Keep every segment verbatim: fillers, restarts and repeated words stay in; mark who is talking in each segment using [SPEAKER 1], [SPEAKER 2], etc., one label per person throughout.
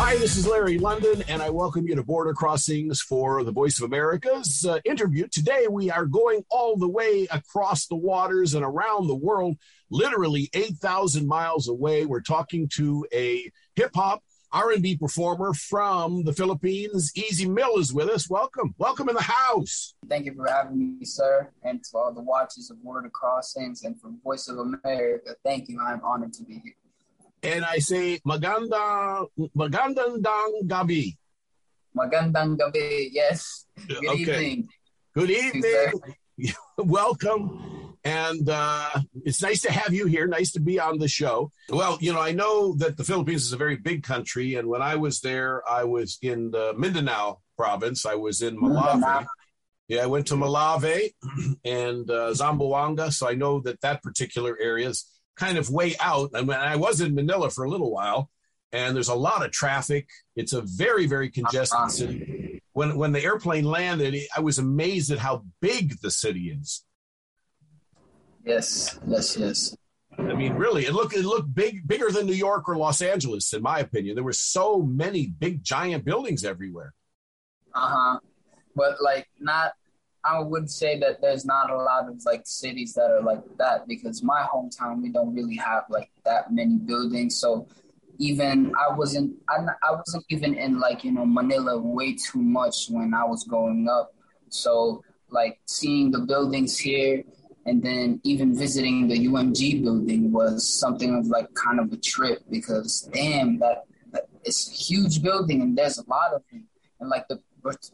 [SPEAKER 1] Hi, this is Larry London, and I welcome you to Border Crossings for the Voice of America's uh, interview. Today, we are going all the way across the waters and around the world, literally eight thousand miles away. We're talking to a hip-hop R and B performer from the Philippines. Easy Mill is with us. Welcome. Welcome in the house.
[SPEAKER 2] Thank you for having me, sir, and to all the watchers of Border Crossings and for Voice of America. Thank you. I'm honored to be here.
[SPEAKER 1] And I say, maganda, magandang gabi.
[SPEAKER 2] Magandang gabi, yes. Good
[SPEAKER 1] okay.
[SPEAKER 2] evening.
[SPEAKER 1] Good evening. Welcome. And uh, it's nice to have you here. Nice to be on the show. Well, you know, I know that the Philippines is a very big country. And when I was there, I was in the Mindanao province. I was in Malave. Yeah, I went to Malave and uh, Zamboanga. So I know that that particular area is kind of way out. I mean, I was in Manila for a little while, and there's a lot of traffic. It's a very, very congested city. When when the airplane landed, I was amazed at how big the city is.
[SPEAKER 2] Yes, yes, yes.
[SPEAKER 1] I mean, really, it looked it looked big, bigger than New York or Los Angeles, in my opinion. There were so many big, giant buildings everywhere.
[SPEAKER 2] Uh huh. But like, not. I would say that there's not a lot of like cities that are like that, because my hometown, we don't really have like that many buildings. So even I wasn't, I, I wasn't even in like, you know, Manila way too much when I was growing up. So like seeing the buildings here and then even visiting the U M G building was something of like kind of a trip, because damn, that, that it's a huge building and there's a lot of them. And like the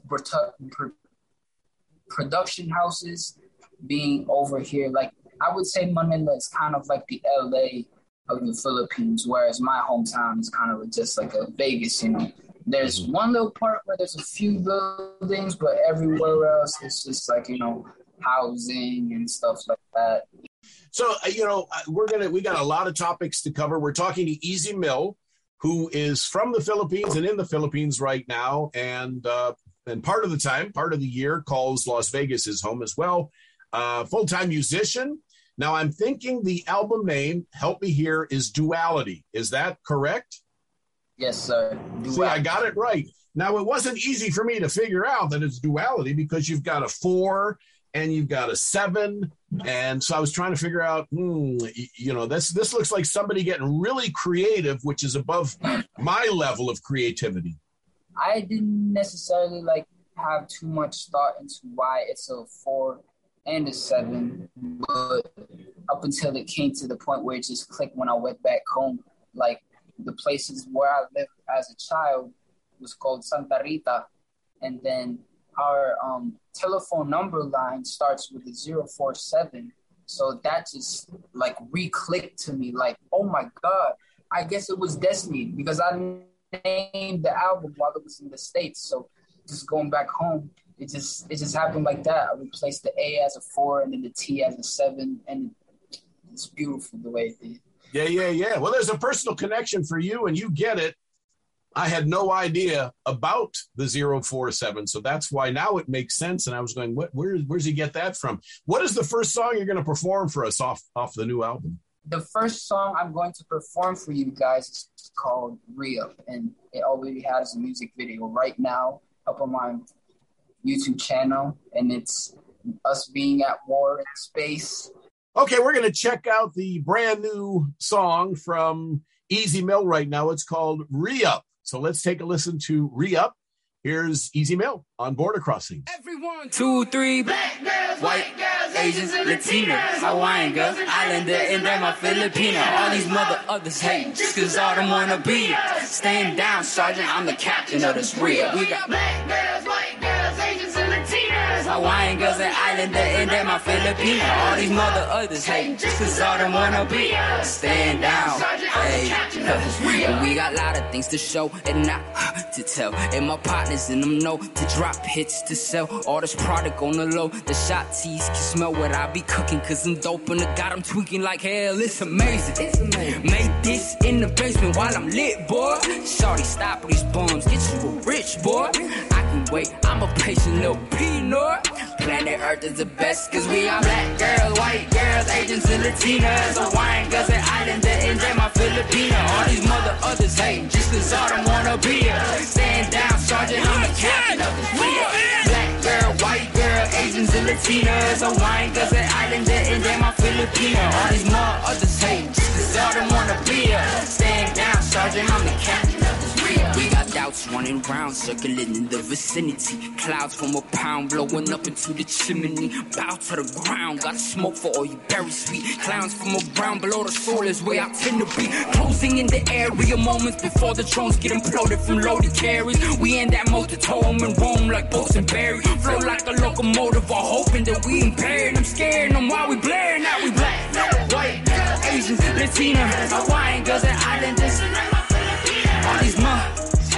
[SPEAKER 2] production houses being over here, like I would say Manila is kind of like the L A of the Philippines, whereas my hometown is kind of just like a Vegas, you know. There's one little part where there's a few buildings, but everywhere else it's just like, you know, housing and stuff like that.
[SPEAKER 1] So, you know, we're gonna we got a lot of topics to cover. We're talking to Easy Mill, who is from the Philippines and in the Philippines right now, and uh and part of the time, part of the year, calls Las Vegas his home as well. Uh, full-time musician. Now, I'm thinking the album name, help me here, is Duality. Is that correct?
[SPEAKER 2] Yes, sir.
[SPEAKER 1] Duality. See, I got it right. Now, it wasn't easy for me to figure out that it's duality, because you've got a four and you've got a seven. And so I was trying to figure out, hmm, you know, this, this looks like somebody getting really creative, which is above my level of creativity.
[SPEAKER 2] I didn't necessarily like have too much thought into why it's a four and a seven, but up until it came to the point where it just clicked when I went back home. Like the places where I lived as a child was called Santa Rita, and then our um, telephone number line starts with a zero four seven. So that just like re-clicked to me, like, oh my God, I guess it was destiny, because I named the album while it was in the States. So just going back home, it just it just happened like that. I replaced the A as a four and then the T as a seven, and it's beautiful the way it did.
[SPEAKER 1] Yeah, yeah, yeah. Well, there's a personal connection for you, and you get it. I had no idea about the zero four seven, so that's why now it makes sense. And I was going, what, where, where's he get that from? What is the first song you're going to perform for us off off the new album?
[SPEAKER 2] The first song I'm going to perform for you guys is called Re-Up, and it already has a music video right now up on my YouTube channel, and it's us being at war in space.
[SPEAKER 1] Okay, we're going to check out the brand new song from Easy Mill right now. It's called Re-Up. So let's take a listen to Re-Up. Here's Easy Mill on Border Crossing.
[SPEAKER 3] Everyone, two, three, black girls, white girls, Asians, Latinas, Hawaiian girls, Islander, and then my Filipino. All these mother others hate just cause all them wanna be us. Stand down, Sergeant, I'm the captain of this Re-Up. We got black girls, white girls, Asians, and Latinas, Hawaiian girls, and Islander, and then my Filipino. All these mother others hate just cause all them wanna be us. Stand down, Sergeant, I'm the captain of this Re-Up. We got a lot of things to show and not to tell. And my partner and them know to drop hits to sell all this product on the low. The shot teas can smell what I be cooking, cause I'm dope and I got them tweaking like hell. It's amazing. It's amazing. Made this in the basement while I'm lit, boy. Shorty, stop with these bums, get you a rich boy. I can wait, I'm a patient little peanut. planet Earth is the best, cause we are black girls, white girls, Asians and Latinas, Hawaiian girls and Islander, and then my Filipina. All these mother others hate just cause all them wanna be here. Stand down, Sergeant, I'm the captain of this wheel. Black girl, white girl, Asians and Latinas, Hawaiian girls and Islander, and then my Filipina. All these mother others hate just cause all them wanna be here. Stand down, Sergeant, I'm the captain of this wheel. We got doubts running round, circling in the vicinity. Clouds from a pound blowing up into the chimney. Bow to the ground, got smoke for all you berry sweet clowns from around below the soil is where I tend to be. Closing in the area moments before the drones get imploded from loaded carries. We in that motorhome and roam like boats and berry. Flow like a locomotive, all hoping that we impaired. I'm scared them while we blare. Now we black, white, Asians, Latina, Hawaiian girls and Islanders. All these mother.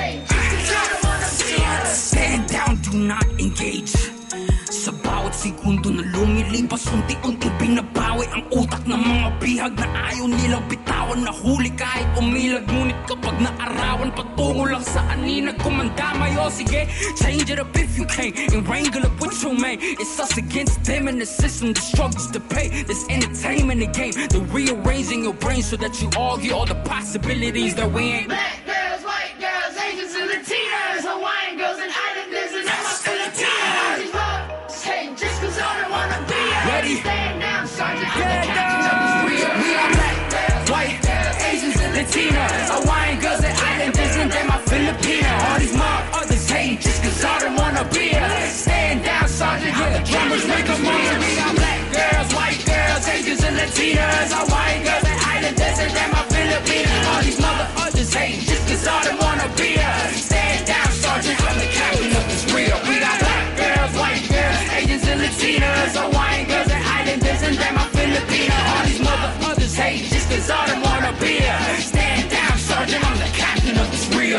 [SPEAKER 3] Stand down, do not engage. Sa bawat segundo na lumilipas, unti-unti binabawi ang utak ng mga bihag na ayaw nilang bitawan. Nahuli kahit umilag, ngunit kapag naarawan, patungo lang sa anina. Kumandamay, o sige, change it up if you can, and wrangle up with your man. It's us against them and the system, the struggles to pay. This entertainment the game, the rearranging your brain so that you argue all the possibilities that we ain't.
[SPEAKER 4] Black girls, white girls, Asians and Latinas, Hawaiian girls and Islanders, and I'm a Filipina. Hey, just cause all they wanna be
[SPEAKER 3] ready.
[SPEAKER 4] Stand down, Sergeant, I'm
[SPEAKER 3] yeah,
[SPEAKER 4] the captain of this wheel.
[SPEAKER 3] We are black, white, Asians and Latinas, Hawaiian girls and Islanders, and then my Filipina. All these mob others hate just cause all they wanna be here. Stand down, Sergeant, yeah, the drummers make a move. We got black girls, white girls, Asians and Latinas, Hawaiian girls and Islanders, and then my Filipina. All these mother others hate just cause all they wanna be here. Stand down, Sergeant, I'm the captain of this wheel. We got black girls, white girls, Asians and Latinas, Hawaiian girls and Islanders, and then my Filipina. All these mother others hate just cause all they wanna be here. Stand down, Sergeant, I'm the captain of this wheel.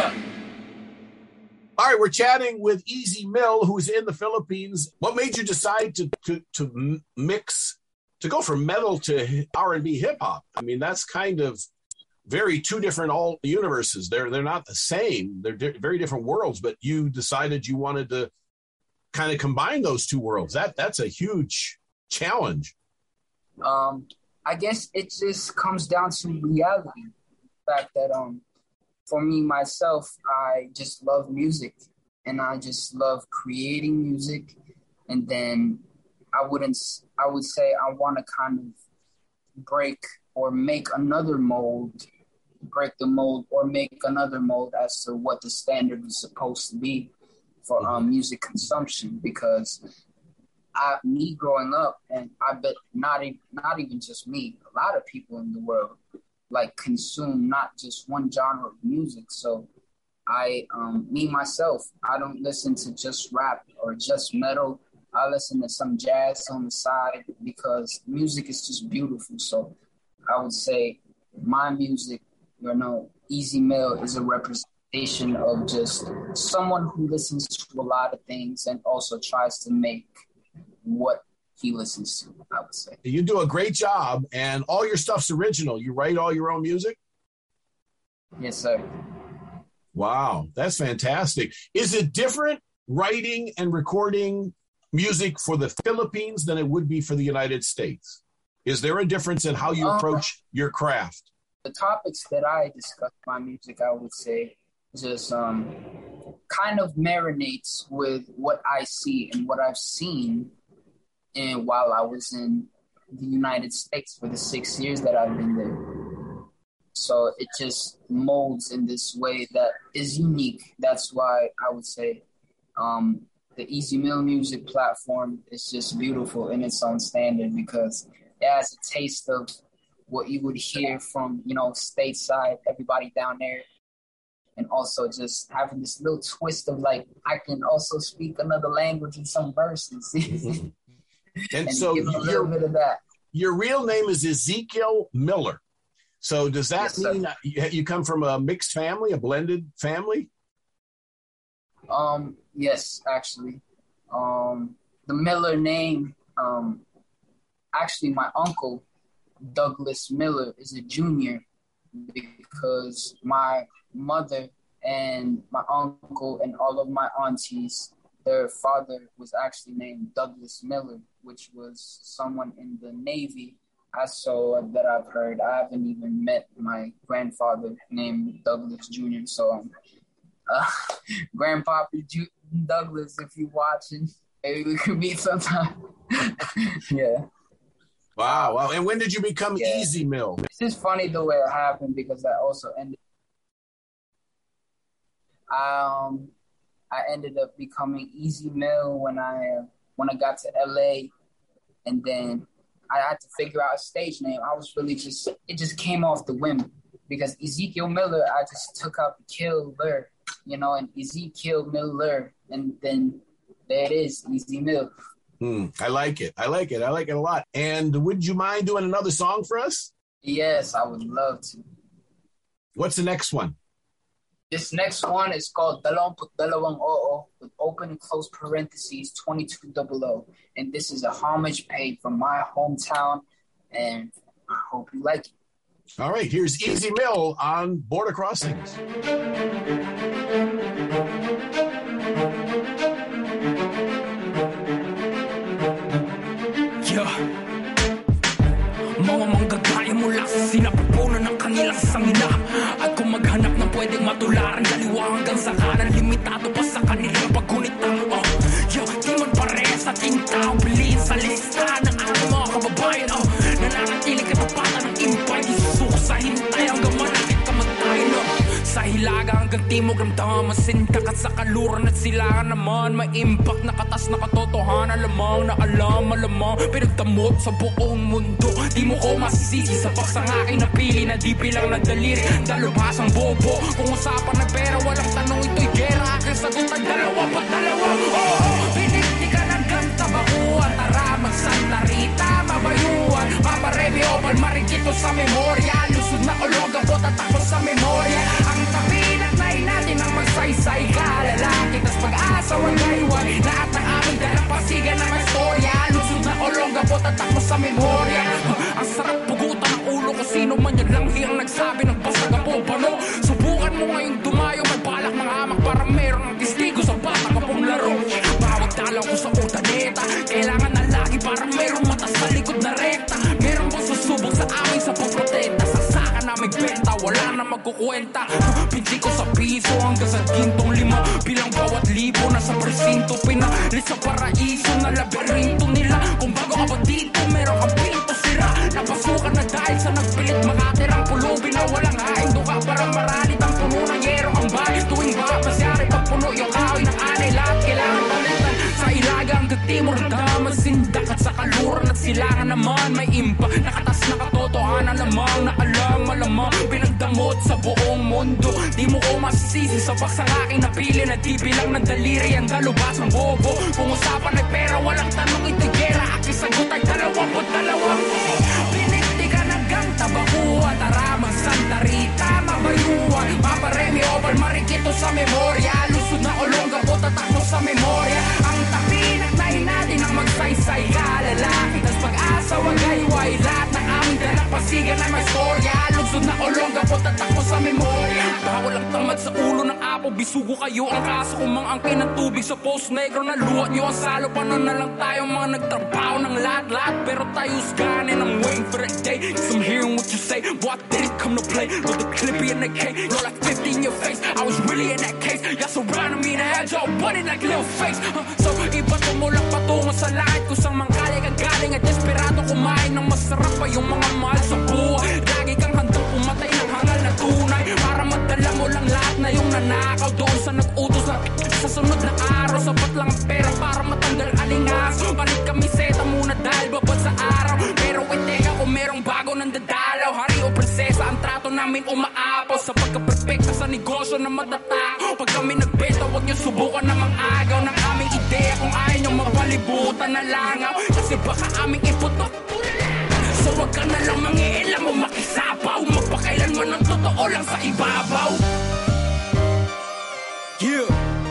[SPEAKER 1] All right, we're chatting with Easy Mill, who's in the Philippines. What made you decide to to to mix, to go from metal to R and B hip hop? I mean, that's kind of very two different all universes. They're they're not the same. They're di- very different worlds. But you decided you wanted to kind of combine those two worlds. That that's a huge challenge.
[SPEAKER 2] Um, I guess it just comes down to reality. The fact that um. For me, myself, I just love music, and I just love creating music. And then I wouldn't, I would say I want to kind of break or make another mold, break the mold or make another mold as to what the standard is supposed to be for um, music consumption. Because I, me growing up, and I bet not even, not even just me, a lot of people in the world, like consume not just one genre of music. So I, um, me myself, I don't listen to just rap or just metal. I listen to some jazz on the side because music is just beautiful. So I would say my music, you know, Easy Mill is a representation of just someone who listens to a lot of things and also tries to make what he listens to, I would say.
[SPEAKER 1] You do a great job, and all your stuff's original. You write all your own music?
[SPEAKER 2] Yes, sir.
[SPEAKER 1] Wow, that's fantastic. Is it different writing and recording music for the Philippines than it would be for the United States? Is there a difference in how you approach uh, your craft?
[SPEAKER 2] The topics that I discuss in my music, I would say, just um, kind of marinates with what I see and what I've seen. And while I was in the United States for the six years that I've been there. So it just molds in this way that is unique. That's why I would say um, the Easy Mill Music platform is just beautiful in its own standard because it has a taste of what you would hear from, you know, stateside, everybody down there. And also just having this little twist of like, I can also speak another language in some verses.
[SPEAKER 1] Mm-hmm. And, and so
[SPEAKER 2] your, bit of that.
[SPEAKER 1] Your real name is Ezekiel Miller. So does that
[SPEAKER 2] yes,
[SPEAKER 1] mean you come from a mixed family, a blended family?
[SPEAKER 2] Um, yes, actually. Um, the Miller name, um, actually my uncle, Douglas Miller, is a junior because my mother and my uncle and all of my aunties, their father was actually named Douglas Miller, which was someone in the Navy. I saw that I've heard. I haven't even met my grandfather named Douglas Junior So, um, uh, Grandpa Ju- Douglas, if you're watching, maybe we could meet sometime. Yeah.
[SPEAKER 1] Wow, wow. And when did you become
[SPEAKER 2] Yeah.
[SPEAKER 1] Easy Mill?
[SPEAKER 2] It's just funny the way it happened because I also ended. Um, I ended up becoming Easy Mill when I uh, when I got to L A, and then I had to figure out a stage name. I was really just it just came off the whim because Ezekiel Miller. I just took out the Killer, you know, and Ezekiel Miller, and then there it is, Easy Mill.
[SPEAKER 1] Hmm, I like it. I like it. I like it a lot. And would you mind doing another song for us?
[SPEAKER 2] Yes, I would love to.
[SPEAKER 1] What's the next one?
[SPEAKER 2] This next one is called Dalawang Put Dalawang Oo with open and close parentheses twenty-two double O. And this is a homage paid from my hometown, and I hope you like it.
[SPEAKER 1] All right, here's Easy Mill on Border Crossings.
[SPEAKER 3] Yeah. Mga manggagaya mula sa sinapupunan ng kanilang sangina. At kung maghanap ng pwedeng matularan kaliwa hanggang sa kanan, limitado pa sa kanilang paggunita. Oh, yo, di man pares sa tinta, bilhin sa lista ng ating mga kababayan. Oh, nananatiling katapatan ng impay, di susuko sa hintay hanggang malapit kamatayan. Oh, sa hilaga hanggang timog ramdaman, sintak at sa kaluran at silangan naman. May impact na katas na katotohanan lamang na alam malamang pinagdamot sa buong mundo. Di mo ko masisisi sa paksang aking napili na di bilang ng daliri, dalubhasang bobo. Kung usapan ng pera, walang tanong, ito'y gera. Aking sagot ay dalawa pa dalawa. Oo, oh, piniktikan hanggang tabakuan, tara magsanta rita, mabayuan, maparemi o palmarikito sa memorya. Lusod na ulog ang botatakbo sa memorya. Ang tapinak na natin ang magsaysay kalalaki, tas pag-asa wagay-way, lahat ng aming dalapasigan na may storya. Lusod na ulog ang botatakbo sa memorya. Ang sarap pugutan ng ulo ko, sino man yan lang hiyang nagsabi ng basag ang pumpano. Subukan mo ngayong dumayo, may balak ng hamak para meron ang testigo sa bata ka pong laro. Bawat dalaw ko sa utaneta, kailangan na lagi para merong mata sa likod na rekta. Meron bang susubok sa amin sa pagproteta? Saksakan namin benta, wala na magkukwenta. Pinsi ko sa piso hanggang sa gintong lima, bilang bawat libo na sa presinto, pinalit sa paraiso na laberinto nila. Kung bago ka ba dito, meron kang pinto sira. Napasukan na dahil sa nagpilit makatirang pulubi na walang hain. Doon ka parang maralit ang puno ng yero ang bahay. Tuwing ba masyari pag puno yung kahoy ng anay, lahat kailangan palitan. Sa ilaga hanggang timur daman, sindak at sa kaluran at silangan naman. May impa, nakatas na katotohanan lamang na alam malamang pinagdamot sa buong mundo. Di mo ko masisisi sa paksang aking napili na di bilang ng daliri ang dalubas ng bobo. Kung usapan ay pera, walang tanong, ito'y gera. Aking sagot ay dalawang po dalawang. Piniktikan hanggang tabakuan, tara magsanta rita, mabayuan, maparemi o palmarikito sa memorya. Lusod na ulong ang botatakbo sa memorya. Ang tapinak na natin ang magsaysay kalalaki, tas pag-asa wagay-way, lahat ng aming dalapasigan ay may storya. Lusod na ulong ang botatakbo sa memorya. Bawal ang tamad sa ulo ng apo, bisugo kayo ang kaso kung mang-angkin ng tubig sa post negro na luwat nyo ang salo. Paano na lang tayo mga nagtrabaho ng lahat-lahat, pero tayo's gone and I'm waiting for that day. Cause I'm hearing what you say, boy I didn't come to play. With the clippy and the K, you're like fifty in your face. I was really in that case, y'all surrounded me and I had y'all bunny like little face. uh, So iba tumulak patungo sa langit, kusang mangkali ka galing at desperado kumain ng masarap pa yung mga mahal sa buhay. Lagi kang handang pumatay ng hangal na tunay para madala mo lang lahat na yung nanakaw doon sa nag-utos na sa sunod na araw. Sapat lang ang pera para matanggal alingaso. Balik kami seta muna dahil babad sa araw. Pero wait, teka kung merong bago nang dadalaw. Hari o prinsesa, ang trato namin umaapaw. Sa pagka-perfecta sa negosyo na matatakaw. Pag kami nagbenta, huwag niyo subukan na mang-agaw ng aming ideya. Kung ayaw niyo mapalibutan na langaw, kasi baka aming iputok. So wag ka na lang mangiilam o makisapaw. Magpakailanman ng totoo lang sa ibabaw. Yeah.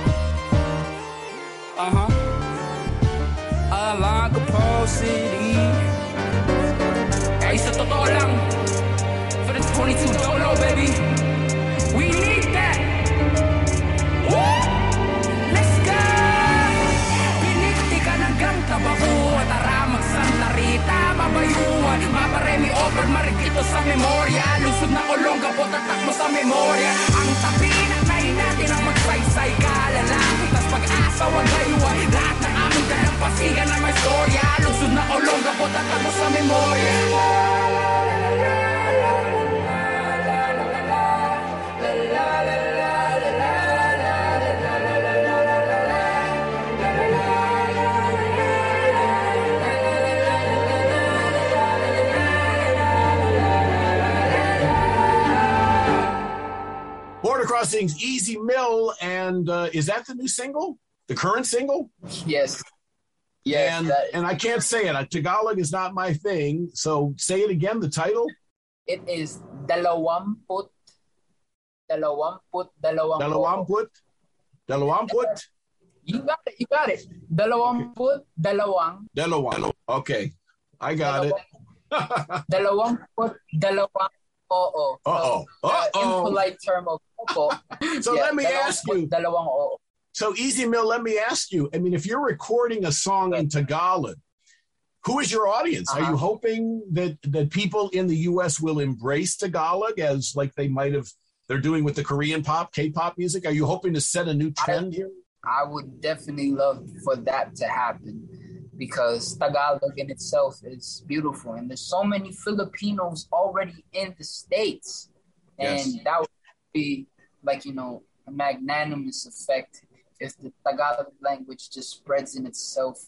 [SPEAKER 3] Uh-huh. I like a Pro City. Ay, sa totoo lang, for the twenty-two Dolo, baby, we need that. Woo! Let's go!
[SPEAKER 1] Crossings, Easy Mill, and uh, is that the new single? The current single?
[SPEAKER 2] Yes. Yes.
[SPEAKER 1] And,
[SPEAKER 2] that is-
[SPEAKER 1] and I can't say it. Tagalog is not my thing. So say it again, the title?
[SPEAKER 2] It is Dalawamput. Dalawamput. Dalawang.
[SPEAKER 1] Dalawamput? Dalawamput?
[SPEAKER 2] You got it. You got it. Dalawamput. Dalawang.
[SPEAKER 1] Dalawang. Okay. I got it.
[SPEAKER 2] Dalawamput. Dalawang. Oo.
[SPEAKER 1] Uh-oh.
[SPEAKER 2] So, uh,
[SPEAKER 1] Uh-oh.
[SPEAKER 2] impolite term of opo.
[SPEAKER 1] So
[SPEAKER 2] Yeah,
[SPEAKER 1] let me ask you.
[SPEAKER 2] Dalawang oo.
[SPEAKER 1] So Easy Mill, let me ask you. I mean, if you're recording a song in Tagalog, who is your audience?
[SPEAKER 2] Uh-huh.
[SPEAKER 1] Are you hoping that, that people in the U S will embrace Tagalog as like they might have, they're doing with the Korean pop, K-pop music? Are you hoping to set a new trend here?
[SPEAKER 2] I would definitely love for that to happen because Tagalog in itself is beautiful. And there's so many Filipinos already in the States. And
[SPEAKER 1] Yes.
[SPEAKER 2] that would be like, you know, a magnanimous effect if the Tagalog language just spreads in itself.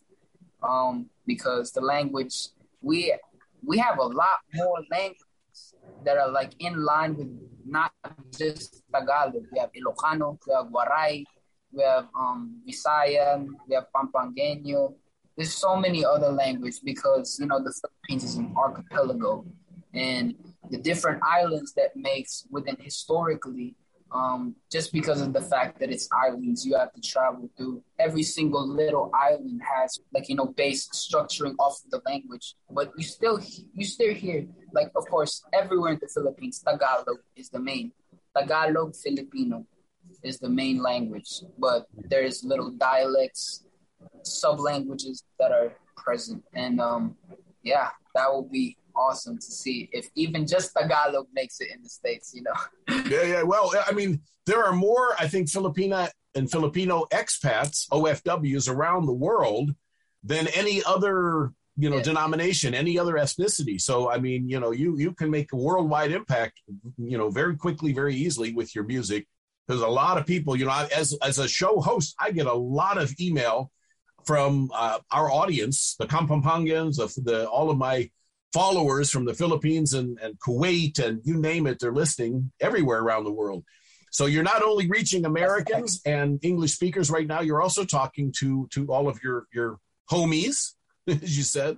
[SPEAKER 2] Um, because the language, we we have a lot more languages that are like in line with not just Tagalog. We have Ilocano, we have Waray, we have um, Visayan, we have Pampangueño. There's so many other languages because, you know, the Philippines is an archipelago. And the different islands that makes within historically, um, just because of the fact that it's islands, you have to travel through. Every single little island has, like, you know, base structuring off of the language. But you still, you still hear, like, of course, everywhere in the Philippines, Tagalog is the main. Tagalog Filipino is the main language. But there's little dialects, sub-languages that are present. And, um, yeah, that will be awesome to see if even just Tagalog makes it in the States, you know.
[SPEAKER 1] Yeah, yeah. Well, I mean, there are more, I think, Filipina and Filipino expats, O F Ws, around the world than any other, you know,
[SPEAKER 2] Yeah.
[SPEAKER 1] denomination, any other ethnicity. So, I mean, you know, you you can make a worldwide impact, you know, very quickly, very easily with your music. There's a lot of people, you know, I- as as a show host, I get a lot of email from uh, our audience, the Kampampangans, of the all of my followers from the Philippines and, and Kuwait and you name it, they're listening everywhere around the world. So you're not only reaching Americans and English speakers right now, you're also talking to to all of your, your homies, as you said.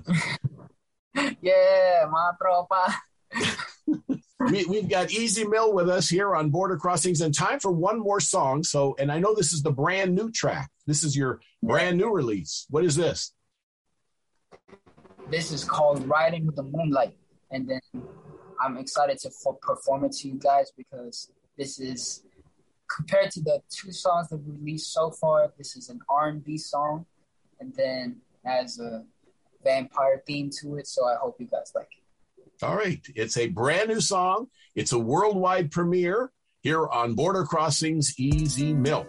[SPEAKER 2] Yeah, mga tropa.
[SPEAKER 1] We, we've got Easy Mill with us here on Border Crossings and time for one more song. So, and I know this is the brand new track. This is your brand new release. What is this?
[SPEAKER 2] This is called Riding with the Moonlight. And then I'm excited to for, perform it to you guys because this is, compared to the two songs that we released so far, this is an R and B song. And then has a vampire theme to it. So I hope you guys like it.
[SPEAKER 1] All right. It's a brand new song. It's a worldwide premiere here on Border Crossings Easy Mill.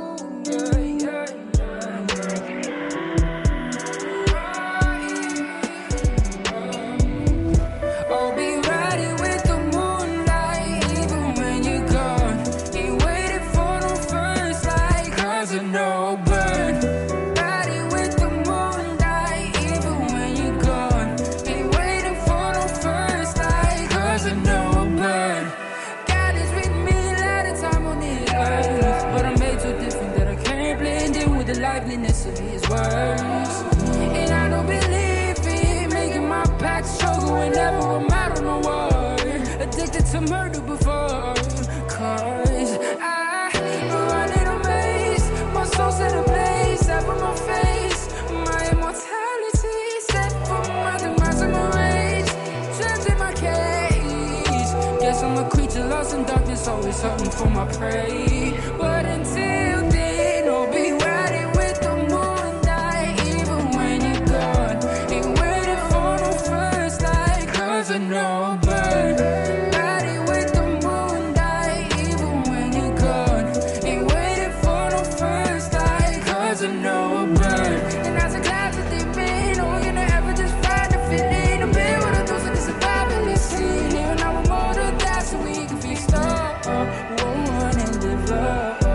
[SPEAKER 3] I'll be riding with the moonlight, even when you're gone. Ain't waiting for no first light, cause I know burn. Riding with the moonlight, even when you're gone. Ain't waiting for no first light, cause I know burn. God is with me a lot of time on this earth, but I'm made so different that I can't blend in with the liveliness of his words. And I don't believe in making my path struggle whenever I'm out on the war. Addicted to murder before, cause I run in a maze. My soul set ablaze, set for my face. My immortality set for my demise and my rage. Trapped in my cage. Guess I'm a creature lost in darkness, always hunting for my prey. But until then, I'll be riding with the moonlight, even when you're gone. Ain't waiting for no first light, cause I know burn. Riding with the moonlight, even when you're gone. Ain't waiting for no first light, cause I know burn. And as a clouds that they've been, oh, you never just find a feeling. A bit with a dose of the survivalist scene. Even now I'm older, that's so we can fix stuff. One and live up.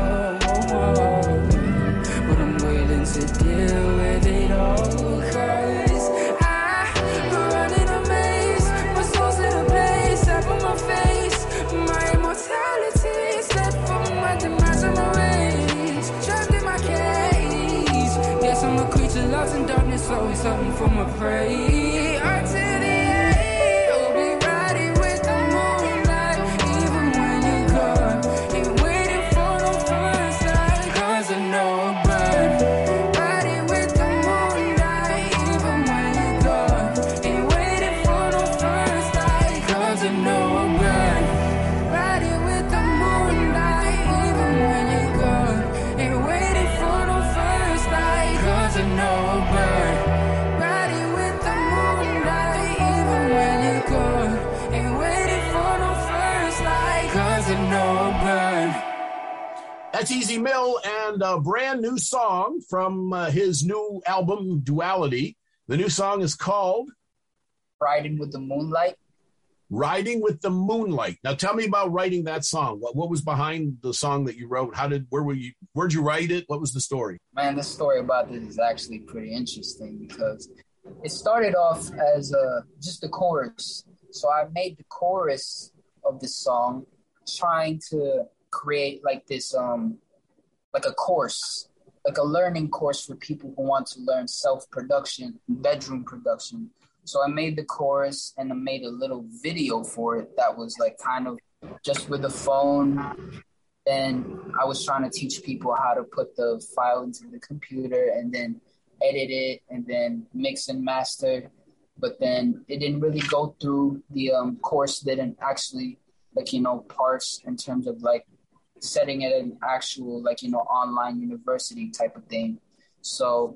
[SPEAKER 3] It's always something for my prey. Until the end, I'll be riding with the moonlight. Even when you're gone, ain't waiting for no first light. Cause I know I'll burn. Riding with the moonlight. Even when you're gone, ain't waiting for no first light. Cause I know I'll burn. Riding with the moonlight. Even when you're gone, ain't waiting for no first light. Cause I know I'll burn. Riding with the moonlight. Even when you're gone, ain't waiting for no first light. Cause I know I'll burn.
[SPEAKER 1] That's Easy Mill and a brand new song from uh, his new album, Duality. The new song is called
[SPEAKER 2] Riding with the Moonlight.
[SPEAKER 1] Riding with the Moonlight. Now tell me about writing that song. What, what was behind the song that you wrote? How did, where were you, where'd you write it? What was the story?
[SPEAKER 2] Man, the story about this is actually pretty interesting because it started off as uh, just the chorus. So I made the chorus of the song trying to create like this, um, like a course, like a learning course for people who want to learn self-production, bedroom production. So I made the chorus and I made a little video for it that was like kind of just with the phone. And I was trying to teach people how to put the file into the computer and then edit it and then mix and master. But then it didn't really go through. The um, course didn't actually, like, you know, parse in terms of like setting it an actual, like, you know, online university type of thing. So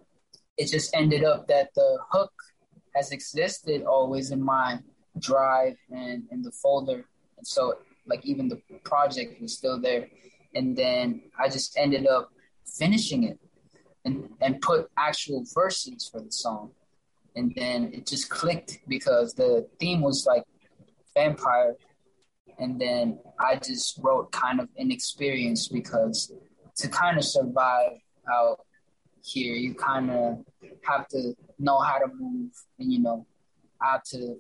[SPEAKER 2] it just ended up that the hook has existed always in my drive and in the folder. And so like even the project was still there. And then I just ended up finishing it and, and put actual verses for the song. And then it just clicked because the theme was like vampire. And then I just wrote kind of inexperienced because to kind of survive out here, you kind of have to know how to move and, you know, I have to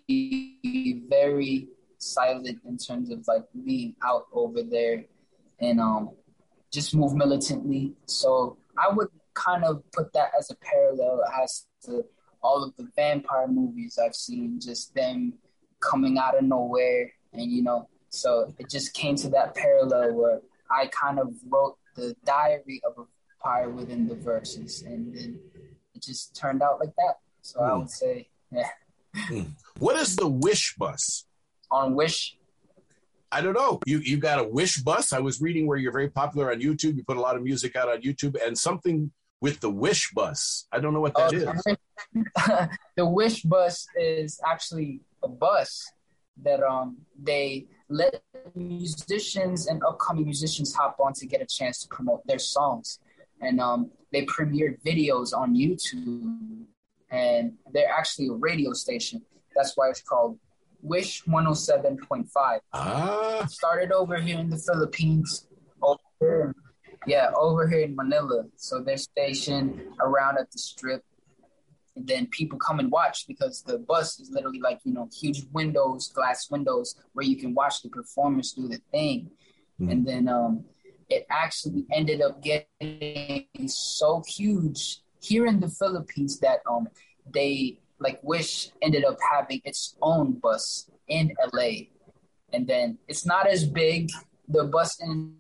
[SPEAKER 2] be very silent in terms of like being out over there and um, just move militantly. So I would kind of put that as a parallel as to all of the vampire movies I've seen, just them coming out of nowhere. And, you know, so it just came to that parallel where I kind of wrote the diary of a vampire within the verses. And then it just turned out like that. So mm. I would say, yeah.
[SPEAKER 1] Mm. What is the Wish Bus?
[SPEAKER 2] On Wish?
[SPEAKER 1] I don't know. You you got a Wish Bus? I was reading where you're very popular on YouTube. You put a lot of music out on YouTube and something with the Wish Bus. I don't know what that uh,
[SPEAKER 2] is. The Wish Bus is actually a bus that um they let musicians and upcoming musicians hop on to get a chance to promote their songs. And um they premiered videos on YouTube, and they're actually a radio station. That's why it's called Wish one oh seven point five.
[SPEAKER 1] Ah.
[SPEAKER 2] Started over here in the Philippines, over here, yeah, over here in Manila. So they're stationed around at the Strip. And then people come and watch because the bus is literally like, you know, huge windows, glass windows where you can watch the performers do the thing. Mm. And then um, it actually ended up getting so huge here in the Philippines that um they like Wish ended up having its own bus in L A. And then it's not as big. The bus in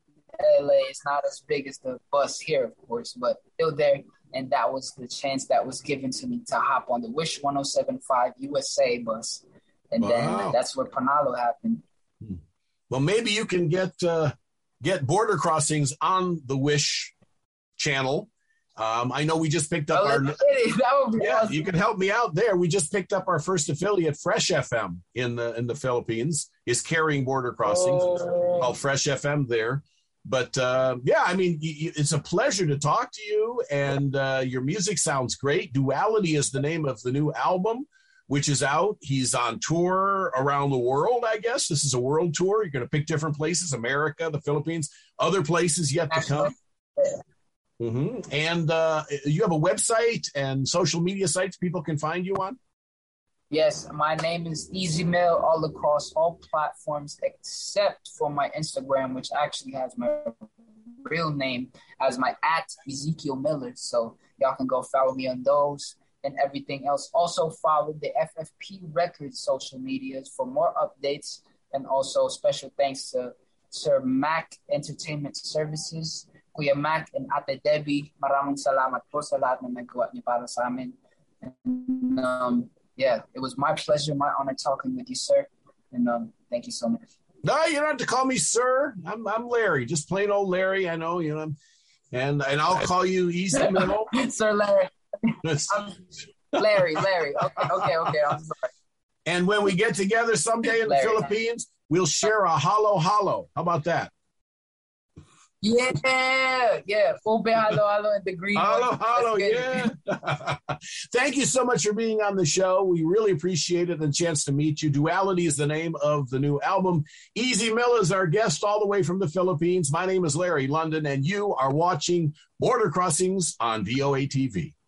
[SPEAKER 2] L A is not as big as the bus here, of course, but still there. And that was the chance that was given to me to hop on the Wish one oh seven point five U S A bus. And wow. Then that's where Panalo happened.
[SPEAKER 1] Well, maybe you can get uh, get Border Crossings on the Wish channel. Um, I know we just picked up
[SPEAKER 2] oh,
[SPEAKER 1] our.
[SPEAKER 2] That would be
[SPEAKER 1] yeah,
[SPEAKER 2] awesome.
[SPEAKER 1] You can help me out there. We just picked up our first affiliate, Fresh F M, in the in the Philippines, is carrying Border Crossings.
[SPEAKER 2] Oh.
[SPEAKER 1] Called Fresh F M there. But uh, yeah, I mean, you, you, it's a pleasure to talk to you, and uh, your music sounds great. Duality is the name of the new album, which is out. He's on tour around the world, I guess. This is a world tour. You're going to pick different places: America, the Philippines, other places yet to come. Mm-hmm. And uh, you have a website and social media sites people can find you on?
[SPEAKER 2] Yes, my name is Easy Mill all across all platforms except for my Instagram, which actually has my real name as my at Ezekiel Miller. So y'all can go follow me on those and everything else. Also follow the F F P Records social medias for more updates. And also special thanks to Sir Mac Entertainment Services, Kuya Mac and Ate Debbie. Maraming salamat po sa lahat na nagawa niyo para sa amin. And, um, yeah, it was my pleasure, my honor talking with you, sir. And um, thank you so much.
[SPEAKER 1] No, you don't have to call me sir. I'm I'm Larry, just plain old Larry. I know, you know, and and I'll call you Easy Middle.
[SPEAKER 2] Sir Larry. I'm Larry, Larry. Okay, okay, okay. I'm sorry.
[SPEAKER 1] And when we get together someday in the Larry. Philippines, we'll share a halo halo. How about that?
[SPEAKER 2] Yeah, yeah. Open halo halo in the green.
[SPEAKER 1] Halo halo, yeah. Thank you so much for being on the show. We really appreciate it and the chance to meet you. Duality is the name of the new album. Easy Mill is our guest all the way from the Philippines. My name is Larry London, and you are watching Border Crossings on V O A T V.